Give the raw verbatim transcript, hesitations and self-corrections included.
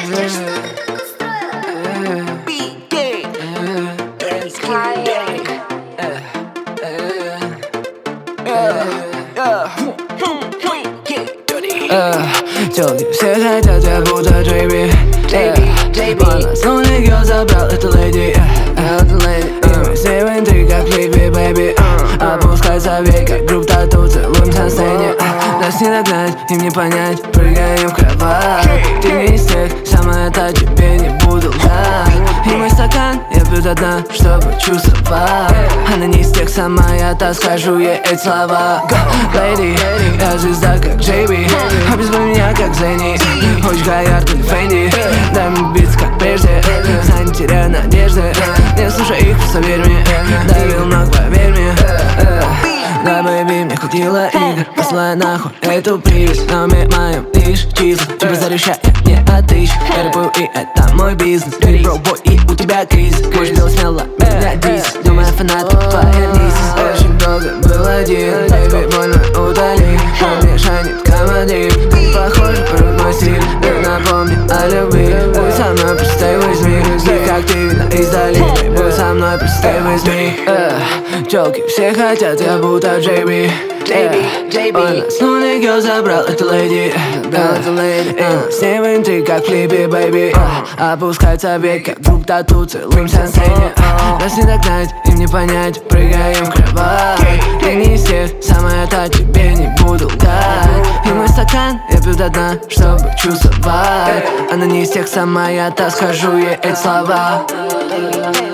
Телки все хотят, я будто Джейби. Она снова ее забрал, это леди. И мы с ней в интриге, как Флиппи, бэйби. Опускается век, как групп тату, целуемся на сцене. Нас не догнать, им не понять, прыгаем в кровать. Ты не из тех, самое это тебе не буду лгать. И мой стакан я пью до дна, чтобы чувствовать. Она не из тех, сама я та, скажу ей эти слова. Леди, я звезда, как Джейби. Обезбой меня, как Зенни. Хочешь Гаярд или Фэнди, дай мне биться, как прежде. Знай, не теряй надежды, не слушай их, просто верь мне. Давил ног, поверь мне. Да, бэйби, мне хватило игр, посылай нахуй эту привязь. На уме моем лишь числа, тебя за решай, я не отыщу. Я рэпую, и это мой бизнес. Ты бро-бой, и у тебя кризис. Хочешь делать смело, меня дисс. Думаю, фанаты, повернись. Очень долго был один, бэйби, больно удали. Он мне шанит командир. Ты похож, порой мой стиль. Ты напомни о любви. Будь со мной, просто возьми. Ты как ты видно издали. Будь со мной, просто возьми. Челки все хотят, я будто Джейби. Она снова ее забрал, это леди. С ней в интриге, как Флиппи, бэйби. Опускается век, как групп тату, целуемся на сцене. Нас не догнать, им не понять, прыгаем в кровать. Ты не из тех, самое это тебе не буду лгать. И мой стакан я пью до дна, чтобы чувствовать. Она не из тех, сама я та, скажу ей эти слова.